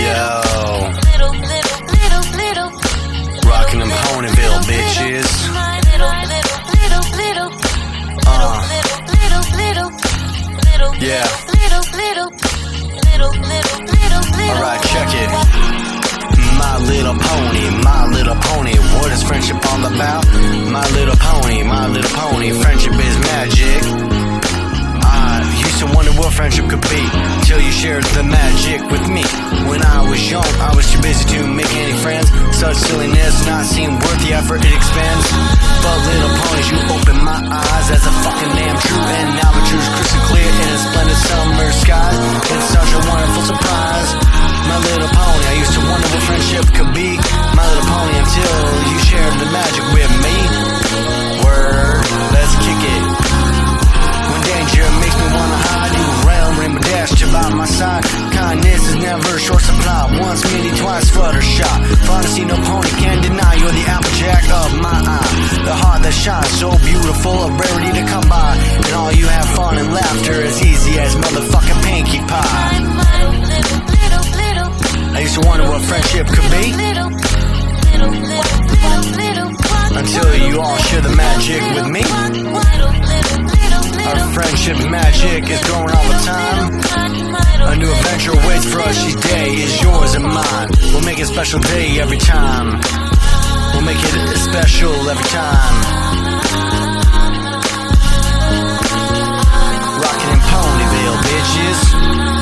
Rockin' in Ponyville, bitches. Yeah. Alright, check it. My little pony, what is friendship all about? My little pony, friendship is magic. I used to wonder what friendship could be, till you shared the magic with me. When I was young, I was too busy to make any friends. Such silliness not seem worth the effort it expends. But little ponies, you open my eyes, that's a fucking damn true. And now the truth's crystal clear in a splendid summer sky. It's such a wonderful surprise. My little pony, I used to wonder what friendship could be. My little pony, until you shared the magic with me. Word, let's kick it. When danger makes me wanna hide, you rail, rainbow dash to by my side. Kindness is never short supply. Once, maybe twice, fluttershy. Fantasy, no pony can deny. You're the applejack of my eye. The heart that shines, so beautiful, a rarity to come by. And all you have fun and laughter as easy as motherfucking pancake pie. I used to wonder what friendship could be, until you all share the magic with me. Our friendship magic is growing all the time. A new adventure waits for us each day, is yours and mine. We'll make it a special day every time. We'll make it special every time. Rockin' in Ponyville, bitches.